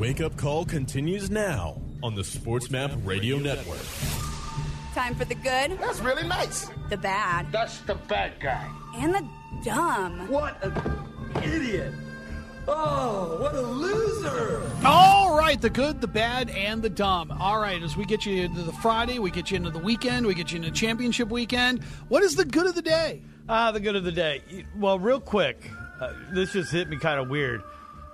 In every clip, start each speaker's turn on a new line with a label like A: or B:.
A: Wake Up Call continues now on the SportsMap Radio Network.
B: Time for the good.
C: That's really nice.
B: The bad.
C: That's the bad guy.
B: And the dumb.
D: What an idiot. Oh, what a loser.
E: All right, the good, the bad, and the dumb. All right, as we get you into the Friday, we get you into the weekend, we get you into championship weekend. What is the good of the day?
F: The good of the day. Well, real quick, this just hit me kind of weird.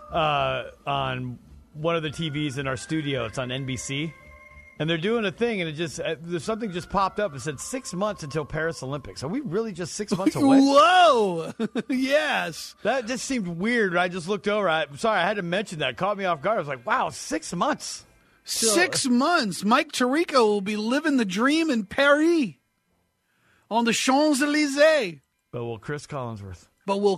F: On one of the TVs in our studio, it's on NBC, and they're doing a thing, and it just there's something just popped up. It said 6 months until Paris Olympics. Are we really just 6 months away?
E: Whoa! Yes.
F: That just seemed weird. I just looked over. I'm sorry, I had to mention that. Caught me off guard. I was like, wow, 6 months.
E: 6 months. Mike Tirico will be living the dream in Paris on the Champs-Élysées.
F: But will Chris Collinsworth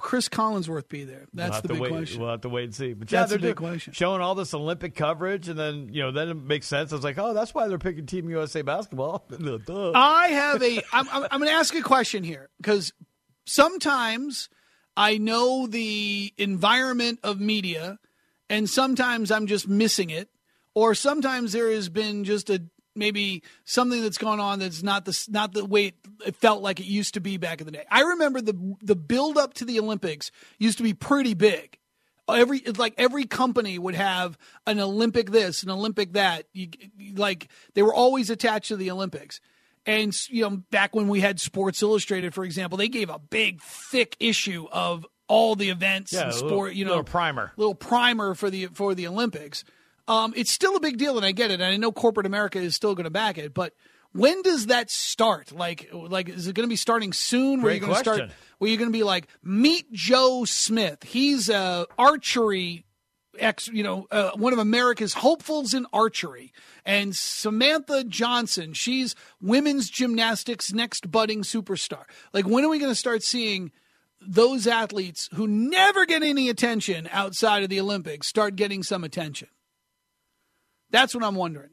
E: be there? That's the big question.
F: We'll have to wait and see. But
E: that's
F: they're
E: the big question.
F: Showing all this Olympic coverage, and then then it makes sense. I was like, oh, that's why they're picking Team USA basketball.
E: I'm going to ask a question here, because sometimes I know the environment of media, and sometimes I'm just missing it, or sometimes there has been just maybe something that's gone on that's not the way it felt like it used to be back in the day. I remember the build up to the Olympics used to be pretty big. Every company would have an Olympic this, an Olympic that. They were always attached to the Olympics. And back when we had Sports Illustrated, for example, they gave a big thick issue of all the events and sport.
F: Little
E: primer for the Olympics. It's still a big deal, and I get it, and I know corporate America is still going to back it, but when does that start? Like, is it going to be starting soon?
F: Great question.
E: Where you're going to be like, meet Joe Smith. He's a archery one of America's hopefuls in archery. And Samantha Johnson, she's women's gymnastics next budding superstar. Like, when are we going to start seeing those athletes who never get any attention outside of the Olympics start getting some attention? That's what I'm wondering.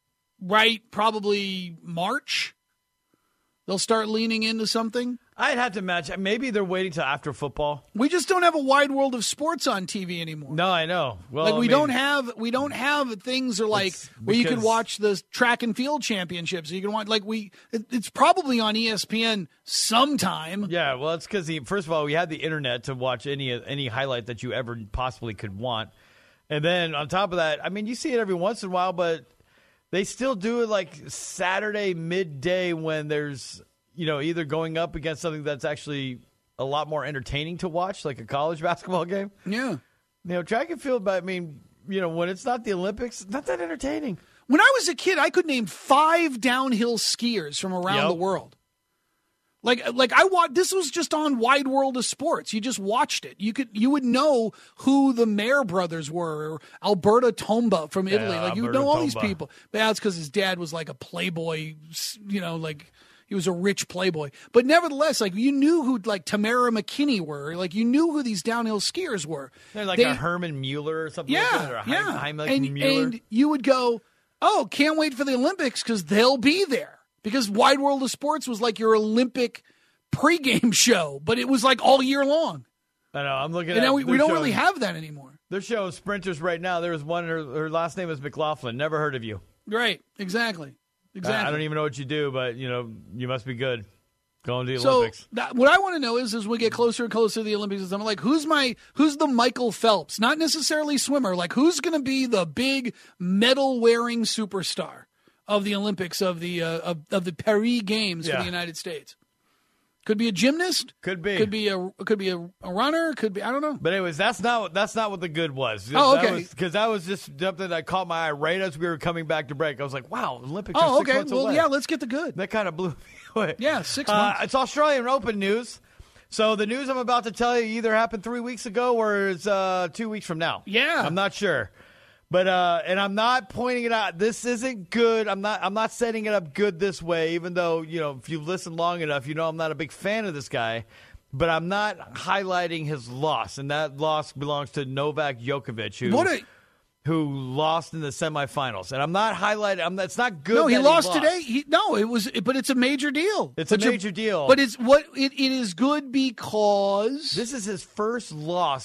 E: Probably March, they'll start leaning into something.
F: I'd have to imagine. Maybe they're waiting till after football.
E: We just don't have a wide world of sports on TV anymore.
F: No, I know. Well,
E: we don't have things where you can watch the track and field championships. You can watch it's probably on ESPN sometime.
F: Yeah, well, it's because first of all, we had the internet to watch any highlight that you ever possibly could want. And then on top of that, you see it every once in a while, but they still do it like Saturday midday when there's, either going up against something that's actually a lot more entertaining to watch, like a college basketball game.
E: Yeah.
F: Track and field, but when it's not the Olympics, it's not that entertaining.
E: When I was a kid, I could name 5 downhill skiers from around the world. This was just on Wide World of Sports. You just watched it. You would know who the Mayer brothers were, or Alberto Tomba from Italy. You would know all these people. But that's because his dad was like a playboy, he was a rich playboy. But nevertheless, you knew who Tamara McKinney were. You knew who these downhill skiers were.
F: They're a Herman Mueller or something like that, or Heimlich Mueller.
E: And you would go, oh, can't wait for the Olympics because they'll be there. Because Wide World of Sports was like your Olympic pregame show, but it was all year long.
F: I know. I'm looking at it.
E: And now we don't really have that anymore.
F: They're showing sprinters right now. There was one, her last name is McLaughlin. Never heard of you.
E: Right. Exactly.
F: I don't even know what you do, but, you must be good. Going to the Olympics.
E: What I want to know is we get closer and closer to the Olympics, I'm like, who's the Michael Phelps? Not necessarily swimmer. Who's going to be the big medal-wearing superstar of the Olympics, of the Paris Games for the United States? Could be a gymnast.
F: Could be
E: a runner. Could be, I don't know.
F: But anyways, that's not what the good was.
E: Oh, okay.
F: Because that was just something that caught my eye right as we were coming back to break. I was like, wow, Olympics are 6 months away.
E: Well, yeah, let's get the good.
F: That kind of blew me away.
E: Yeah, 6 months.
F: It's Australian Open news. So the news I'm about to tell you either happened 3 weeks ago or it's 2 weeks from now.
E: Yeah.
F: I'm not sure. But and I'm not pointing it out. This isn't good. I'm not setting it up good this way, even though, if you listen long enough, I'm not a big fan of this guy. But I'm not highlighting his loss, and that loss belongs to Novak Djokovic, who lost in the semifinals. And I'm not highlighting. It's not good.
E: No, he lost today. But it's a major deal.
F: It's a major deal.
E: But it is good because
F: this is his first loss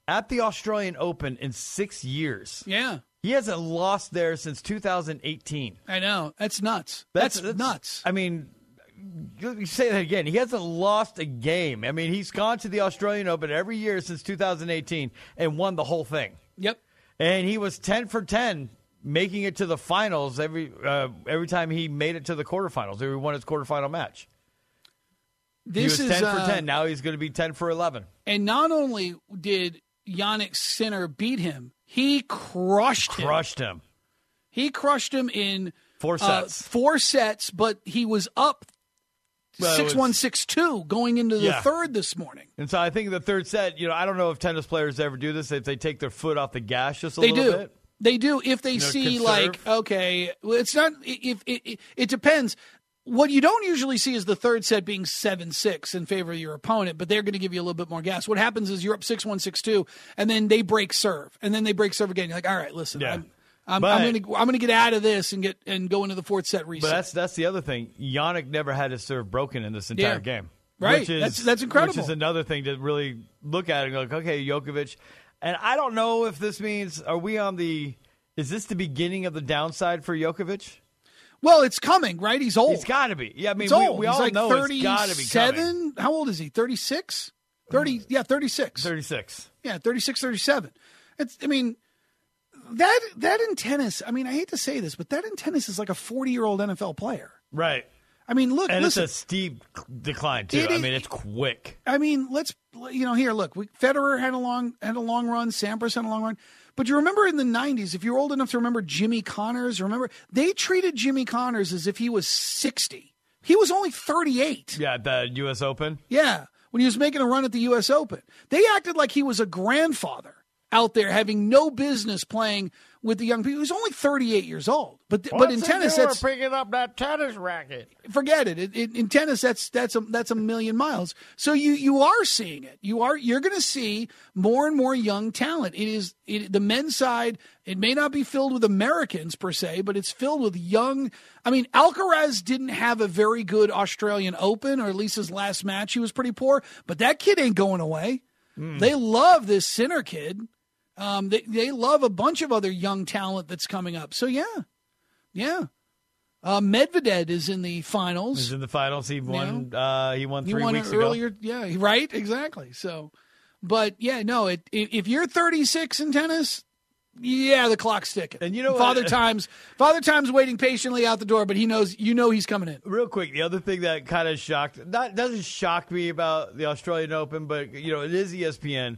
F: at the Australian Open in 6 years.
E: Yeah.
F: He hasn't lost there since 2018.
E: I know. That's nuts. That's nuts.
F: I mean, let me say that again. He hasn't lost a game. I mean, he's gone to the Australian Open every year since 2018 and won the whole thing.
E: Yep.
F: And he was 10 for 10, making it to the finals every time he made it to the quarterfinals. He won his quarterfinal match. He was 10 for 10. Now he's going to be 10 for 11.
E: And not only did Jannik Sinner beat him, he crushed him. He crushed him in
F: 4 sets.
E: 4 sets, but he was up 6-1, 6-2 going into the third this morning.
F: And so I think the third set, I don't know if tennis players ever do this, if they take their foot off the gas just a little bit.
E: They do. If they see okay, well, it's not, if it depends. What you don't usually see is the third set being 7-6 in favor of your opponent, but they're going to give you a little bit more gas. What happens is you're up 6-1, 6-2, and then they break serve, and then they break serve again. You're like, all right, listen, I'm going to get out of this and go into the fourth set reset.
F: But that's the other thing. Jannik never had his serve broken in this entire game.
E: Right. That's incredible.
F: Which is another thing to really look at and go, okay, Djokovic. And I don't know if this means, is this the beginning of the downside for Djokovic?
E: Well, it's coming, right? He's old.
F: He's got to be. Yeah, I mean, we
E: all
F: know it's got to be coming.
E: How old is he? 36? 36.
F: 36.
E: Yeah, 36, 37. That in tennis, I hate to say this, but that in tennis is like a 40-year-old NFL player.
F: Right.
E: Look,
F: and
E: listen,
F: it's a steep decline too. It's quick.
E: Federer had a long run, Sampras had a long run. But you remember in the 90s, if you're old enough to remember Jimmy Connors, they treated Jimmy Connors as if he was 60. He was only 38.
F: Yeah, the U.S. Open.
E: Yeah, when he was making a run at the U.S. Open. They acted like he was a grandfather out there having no business playing with the young people. He was only 38 years old. But in tennis, that's
C: picking up that tennis racket.
E: Forget it. In tennis, that's a million miles. So you are seeing it. You're going to see more and more young talent. The men's side. It may not be filled with Americans per se, but it's filled with young. Alcaraz didn't have a very good Australian Open, or at least his last match he was pretty poor. But that kid ain't going away. They love this Sinner kid. They love a bunch of other young talent that's coming up. So yeah. Medvedev is in the finals.
F: He's in the finals. He won. He won 3 weeks
E: earlier.
F: ago.
E: Yeah, right. Exactly. So, but yeah, no. If you're 36 in tennis, the clock's ticking.
F: And
E: Father Time's waiting patiently out the door, but he knows. He's coming in.
F: Real quick, the other thing that kind of doesn't shock me about the Australian Open, but it is ESPN.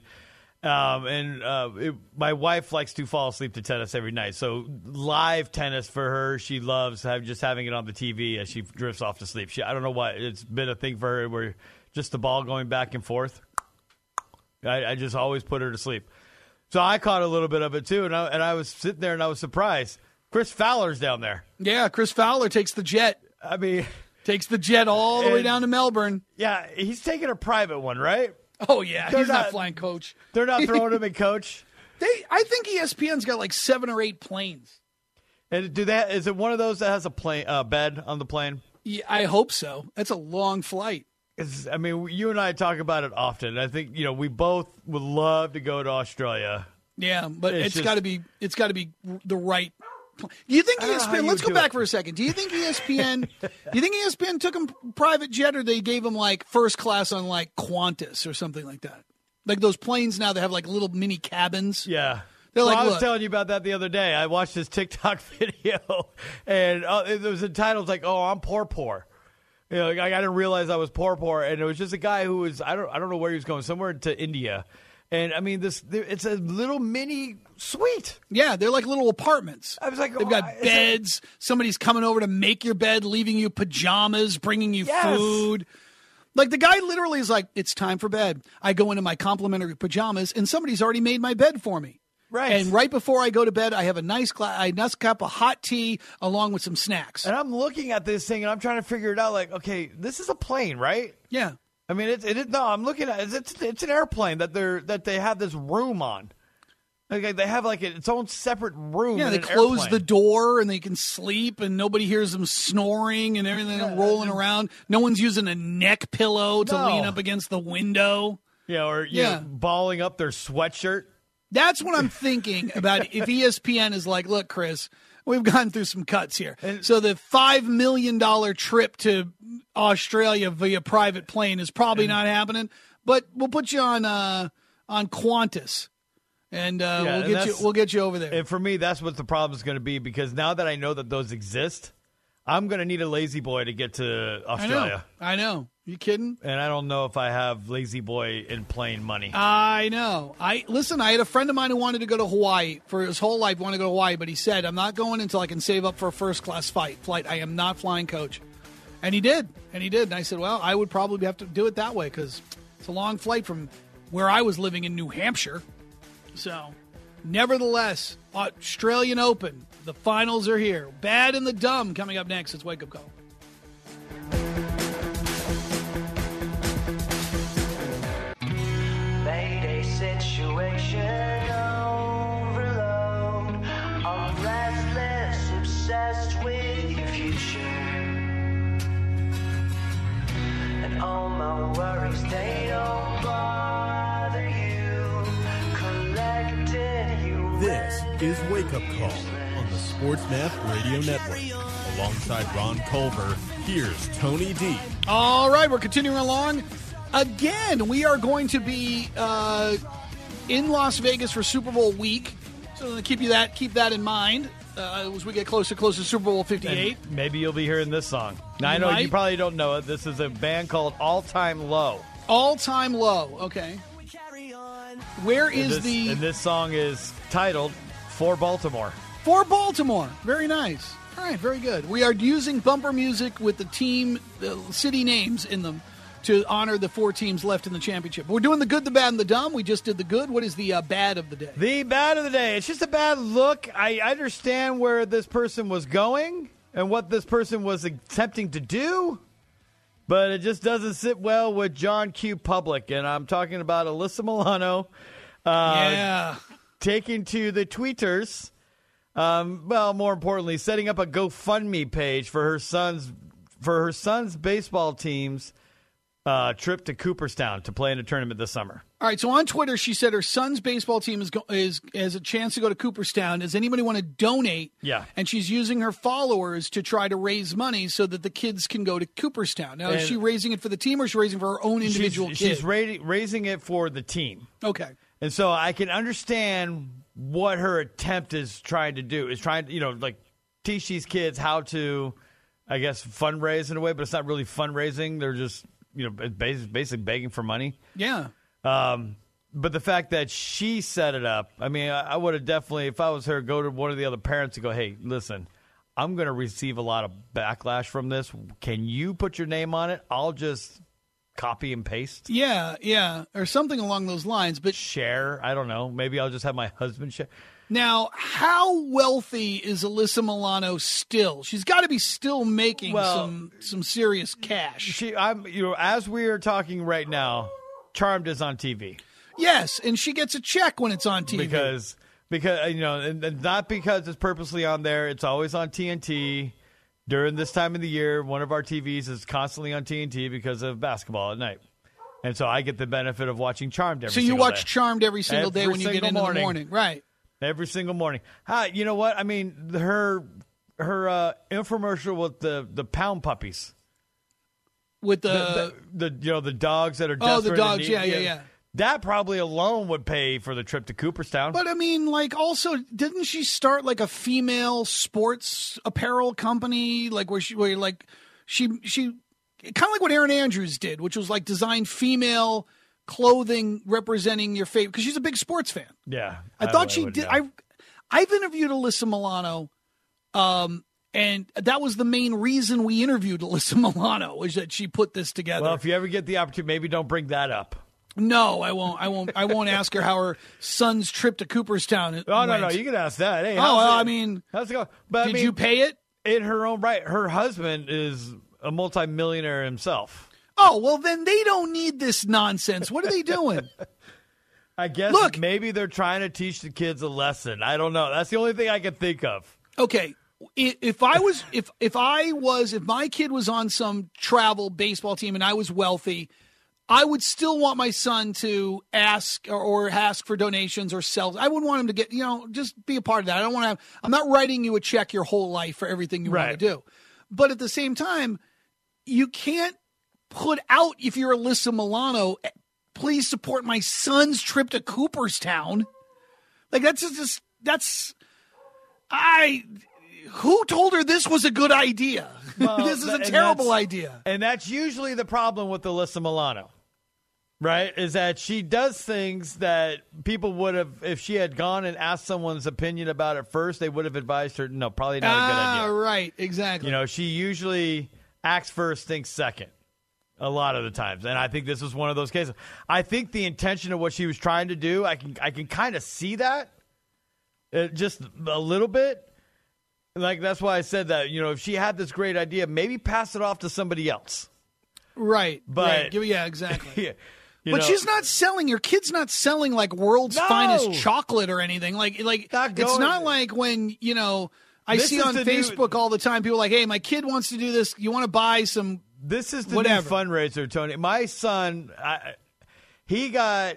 F: My wife likes to fall asleep to tennis every night. So live tennis for her, she loves having it on the TV as she drifts off to sleep. I don't know why. It's been a thing for her where just the ball going back and forth. I just always put her to sleep. So I caught a little bit of it too, and I was sitting there and I was surprised. Chris Fowler's down there.
E: Yeah, Chris Fowler takes the jet. Takes the jet all the way down to Melbourne.
F: Yeah, he's taking a private one, right?
E: Oh, yeah. He's not flying coach.
F: They're not throwing him in coach?
E: I think ESPN's got like 7 or 8 planes.
F: And is it one of those that has a bed on the plane?
E: Yeah, I hope so. That's a long flight.
F: You and I talk about it often. I think, we both would love to go to Australia.
E: Yeah, but it's got to be the right. Do you think ESPN? Let's go back for a second. Do you think ESPN? Took him private jet, or they gave him like first class on like Qantas or something like that? Like those planes now that have like little mini cabins.
F: Yeah.
E: I
F: was telling you about that the other day. I watched this TikTok video, and it was entitled like, "Oh, I'm poor." I didn't realize I was poor, and it was just a guy who was I don't know where he was going, somewhere to India. And it's a little mini suite.
E: Yeah, they're like little apartments.
F: I was like,
E: they've got beds. Somebody's coming over to make your bed, leaving you pajamas, bringing you food. Like the guy literally is like, it's time for bed. I go into my complimentary pajamas, and somebody's already made my bed for me.
F: Right.
E: And right before I go to bed, I have a nice cup of hot tea along with some snacks.
F: And I'm looking at this thing, and I'm trying to figure it out. Like, okay, this is a plane, right?
E: Yeah.
F: I'm looking at it's an airplane that they have this room on. Okay, they have like its own separate room.
E: Yeah, they close the door and they can sleep, and nobody hears them snoring and everything rolling around. No one's using a neck pillow to lean up against the window.
F: Yeah, or you know, balling up their sweatshirt.
E: That's what I'm thinking about. If ESPN is like, look, Chris, we've gone through some cuts here. So the $5 million trip to Australia via private plane is probably not happening. But we'll put you on Qantas, and we'll get you over there.
F: And for me, that's what the problem is going to be, because now that I know that those exist, I'm going to need a lazy boy to get to Australia.
E: I know. You kidding?
F: And I don't know if I have lazy boy in plane money.
E: I know. I had a friend of mine who wanted to go to Hawaii for his whole life. Wanted to go to Hawaii, but he said, "I'm not going until I can save up for a first-class flight. I am not flying coach." And he did. And I said, well, I would probably have to do it that way because it's a long flight from where I was living in New Hampshire. So, nevertheless, Australian Open, the finals are here. Bad and the Dumb coming up next. It's Wake Up Call.
G: Mayday situation overload. I'm restless, obsessed with your future. And all my worries, they don't bother you. Collected you.
A: This is Wake Up Call on the Sports Map Radio Network. Alongside Ron Culver, here's Tony D.
E: All right, we're continuing along. Again, we are going to be in Las Vegas for Super Bowl week. So keep that in mind as we get closer to Super Bowl 58.
F: And maybe you'll be hearing this song. Now, I know you probably don't know it. This is a band called All Time Low.
E: All Time Low, okay. Where is the...
F: And this song is titled For Baltimore.
E: For Baltimore. Very nice. All right, very good. We are using bumper music with the city names in them to honor the 4 teams left in the championship. We're doing the good, the bad, and the dumb. We just did the good. What is the bad of the day?
F: The bad of the day. It's just a bad look. I understand where this person was going and what this person was attempting to do, but it just doesn't sit well with John Q. Public. And I'm talking about Alyssa Milano taking to the tweeters. More importantly, setting up a GoFundMe page for her son's baseball team's trip to Cooperstown to play in a tournament this summer.
E: All right, so on Twitter, she said her son's baseball team has a chance to go to Cooperstown. Does anybody want to donate?
F: Yeah.
E: And she's using her followers to try to raise money so that the kids can go to Cooperstown. Now, is she raising it for the team or is she raising it for her own individual kid?
F: She's raising it for the team.
E: Okay.
F: And so I can understand what her attempt is trying to do, is trying to, teach these kids how to, I guess, fundraise in a way, but it's not really fundraising. They're just, basically begging for money.
E: Yeah.
F: But the fact that she set it up, I mean, I would have definitely, if I was her, go to one of the other parents and go, hey, listen, I'm going to receive a lot of backlash from this. Can you put your name on it? I'll just copy and paste.
E: Yeah, or something along those lines. But
F: share, I don't know. Maybe I'll just have my husband share.
E: Now, how wealthy is Alyssa Milano still? She's got to be still making some serious cash.
F: As we are talking right now, Charmed is on TV.
E: Yes, and she gets a check when it's on TV.
F: Because and not because it's purposely on there. It's always on TNT. During this time of the year, one of our TVs is constantly on TNT because of basketball at night. And so I get the benefit of watching Charmed every single day.
E: So you watch Charmed every single day when you get into the morning. Right.
F: Every single morning. You know what? I mean, her infomercial with the pound puppies.
E: With
F: the dogs that are desperate.
E: Oh, the dogs, yeah.
F: That probably alone would pay for the trip to Cooperstown.
E: But I mean, also, didn't she start a female sports apparel company, where she kind of like what Erin Andrews did, which was design female clothing representing your favorite, because she's a big sports fan.
F: Yeah,
E: I thought she did. I've interviewed Alyssa Milano, and that was the main reason we interviewed Alyssa Milano, was that she put this together.
F: Well, if you ever get the opportunity, maybe don't bring that up.
E: No, I won't. I won't ask her how her son's trip to Cooperstown went.
F: No. You can ask that. Hey,
E: how's
F: it go? But
E: did you pay it?
F: In her own right. Her husband is a multimillionaire himself.
E: Oh, well, then they don't need this nonsense. What are they doing?
F: I guess maybe they're trying to teach the kids a lesson. I don't know. That's the only thing I can think of.
E: Okay. If my kid was on some travel baseball team and I was wealthy, I would still want my son to ask or ask for donations or sell. I wouldn't want him to get, just be a part of that. I don't want to have, I'm not writing you a check your whole life for everything you want to do. But at the same time, you can't put out, if you're Alyssa Milano, please support my son's trip to Cooperstown. Like, who told her this was a good idea?
F: Well,
E: this is a terrible idea.
F: And that's usually the problem with Alyssa Milano, right? Is that she does things that people would have, if she had gone and asked someone's opinion about it first, they would have advised her, no, probably not a good idea.
E: Right, exactly.
F: She usually acts first, thinks second. A lot of the times. And I think this was one of those cases. I think the intention of what she was trying to do, I can kind of see that just a little bit. Like, that's why I said that, if she had this great idea, maybe pass it off to somebody else.
E: Right.
F: But
E: yeah, exactly. But she's not selling. Your kid's not selling like world's finest chocolate or anything. Like it's not like when, I see on Facebook all the time, people are like, hey, my kid wants to do this. You want to buy some
F: This is the
E: whatever.
F: new fundraiser, Tony. My son, he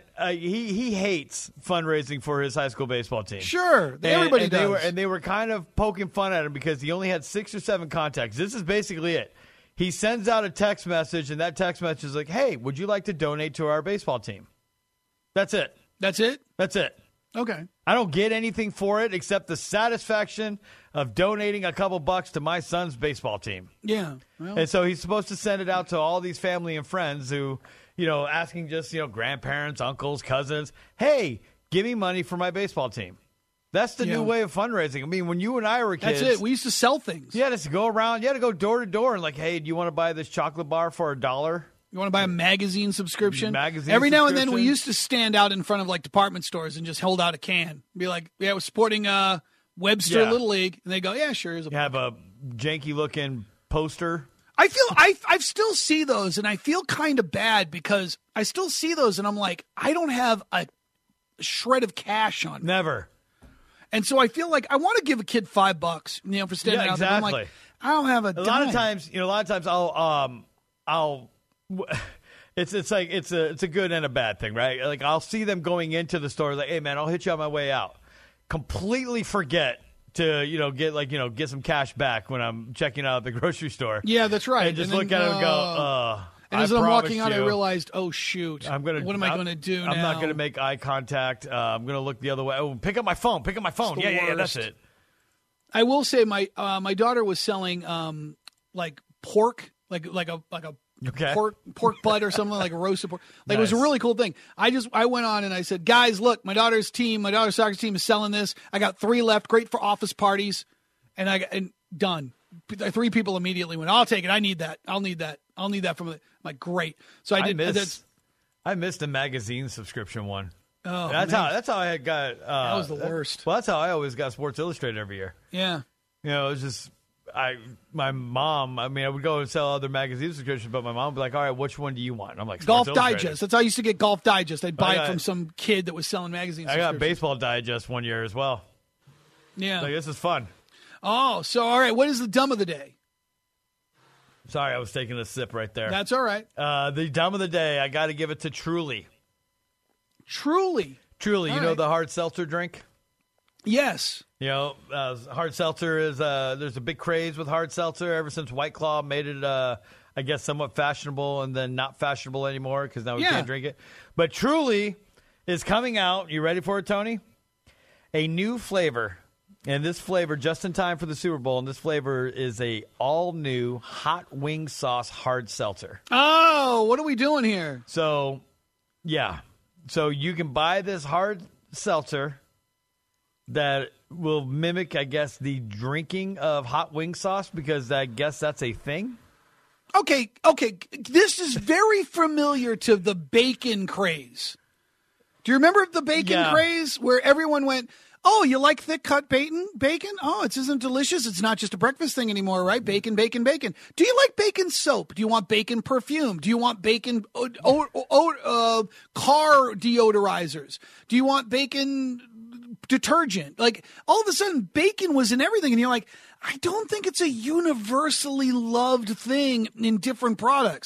F: hates fundraising for his high school baseball team.
E: Sure, everybody does.
F: They were kind of poking fun at him because he only had 6 or 7 contacts. This is basically it. He sends out a text message, and that text message is like, hey, would you like to donate to our baseball team? That's it.
E: That's it?
F: That's it.
E: Okay.
F: I don't get anything for it except the satisfaction of donating a couple bucks to my son's baseball team.
E: Yeah. Well.
F: And so he's supposed to send it out to all these family and friends who, asking just, grandparents, uncles, cousins, hey, give me money for my baseball team. That's the new way of fundraising. I mean, when you and I were kids.
E: That's it. We used to sell things.
F: You had to go around. You had to go door to door and like, hey, do you want to buy this chocolate bar for $1?
E: You want to buy a magazine subscription?
F: Magazine
E: Every now and then we used to stand out in front of like department stores and just hold out a can. Be like, yeah, we're sporting Webster Little League. And they go, yeah, sure.
F: You have a janky looking poster.
E: I feel I still see those and I feel kind of bad because I still see those and I'm like, I don't have a shred of cash on me.
F: Never.
E: And so I feel like I want to give a kid $5, for standing out there. I'm like, I don't have a dime.
F: A lot of times I'll it's like it's a good and a bad thing, right? Like I'll see them going into the store like, hey man, I'll hit you on my way out. Completely forget to get some cash back when I'm checking out at the grocery store.
E: Yeah, that's right.
F: And just look at it and go,
E: and as I'm walking out, I realized, oh shoot, what am I going to do now?
F: I'm not going to make eye contact. I'm going to look the other way. Oh, pick up my phone. Yeah, that's it.
E: I will say my daughter was selling like pork, like a pork butt or something, like a roasted pork. Like It was a really cool thing. I went on and I said, guys, look, my daughter's soccer team is selling this. I got 3 left. Great for office parties. And done. 3 people immediately went, I'll take it. I need that. I'll need that from it. I'm like, great. So I
F: missed a magazine subscription one.
E: Oh,
F: that's how I had got.
E: That was the worst.
F: Well, that's how I always got Sports Illustrated every year.
E: Yeah.
F: It was just my mom. I mean, I would go and sell other magazine subscriptions, but my mom would be like, "All right, which one do you want?" And I'm like,
E: Golf Digest. That's how I used to get Golf Digest. I'd buy it from some kid that was selling magazines.
F: I got Baseball Digest one year as well.
E: Yeah.
F: Like, this is fun.
E: Oh, so all right. What is the dumb of the day?
F: Sorry, I was taking a sip right there.
E: That's all right.
F: The dumb of the day, I got to give it to Truly.
E: Truly.
F: You the hard seltzer drink?
E: Yes.
F: Hard seltzer is there's a big craze with hard seltzer ever since White Claw made it, I guess, somewhat fashionable and then not fashionable anymore because now we can't drink it. But Truly is coming out. You ready for it, Tony? A new flavor. And this flavor, just in time for the Super Bowl, and this flavor is a all-new hot wing sauce hard seltzer.
E: Oh, what are we doing here?
F: So, yeah. So you can buy this hard seltzer that will mimic, I guess, the drinking of hot wing sauce because I guess that's a thing.
E: Okay. This is very familiar to the bacon craze. Do you remember the bacon craze where everyone went, oh, you like thick cut bacon? Oh, it isn't delicious. It's not just a breakfast thing anymore, right? Bacon. Do you like bacon soap? Do you want bacon perfume? Do you want bacon car deodorizers? Do you want bacon detergent? Like all of a sudden bacon was in everything. And you're like, I don't think it's a universally loved thing in different products.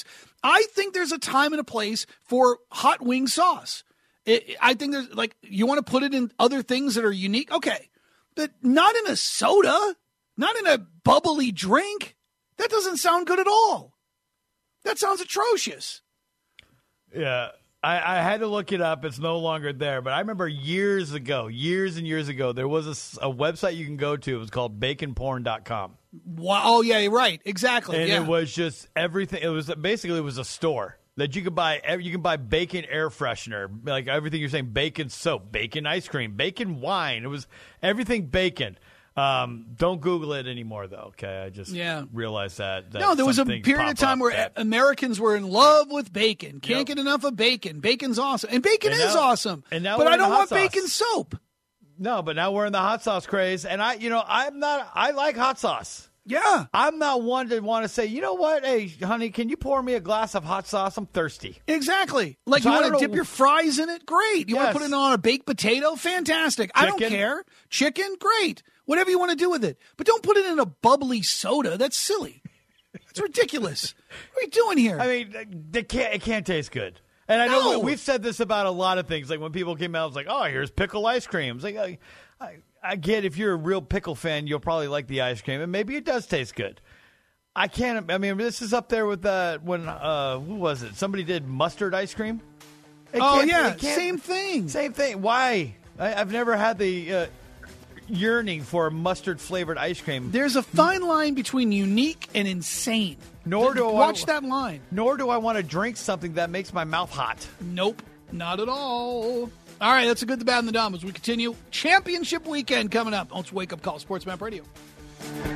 E: I think there's a time and a place for hot wing sauce. I think there's you want to put it in other things that are unique. Okay. But not in a soda, not in a bubbly drink. That doesn't sound good at all. That sounds atrocious.
F: Yeah. I had to look it up. It's no longer there. But I remember years and years ago, there was a website you can go to. It was called baconporn.com.
E: Wow. Oh, yeah, right. Exactly.
F: And
E: yeah.
F: it was just everything. It was a store that you could buy. You can buy bacon air freshener, like everything you're saying, bacon soap, bacon ice cream, bacon wine. It was everything bacon. Don't Google it anymore, though. Okay, I just realized that.
E: No, there was a period of time where Americans were in love with bacon. Can't get enough of bacon. Bacon's awesome, and bacon is awesome.
F: And now
E: but I don't want
F: sauce.
E: bacon soap.
F: No, but now we're in the hot sauce craze, and I like hot sauce.
E: Yeah.
F: I'm not one to want to say, you know what? Hey, honey, can you pour me a glass of hot sauce? I'm thirsty.
E: Exactly. Like,
F: So
E: you
F: I
E: want to
F: don't
E: dip
F: know-
E: your fries in it? Great. You want
F: Yes.
E: to put it on a baked potato? Fantastic. I don't
F: Chicken?
E: care. Chicken? Great. Whatever you want to do with it. But don't put it in a bubbly soda. That's silly. It's ridiculous. What are you doing here?
F: I mean, it can't taste good. And I know we've said this about a lot of things. Like when people came out, it was like, oh, here's pickle ice cream. It's like, I get if you're a real pickle fan, you'll probably like the ice cream, and maybe it does taste good. I can't. I mean, this is up there with when who was it? Somebody did mustard ice cream.
E: Same thing.
F: Same thing. Why? I've never had the yearning for mustard flavored ice cream.
E: There's a fine line between unique and insane. Watch that line.
F: Nor do I want to drink something that makes my mouth hot.
E: Nope, not at all. All right, that's the good, the bad, and the dumb. As we continue, championship weekend coming up. It's Wake Up Call, Sports Map Radio.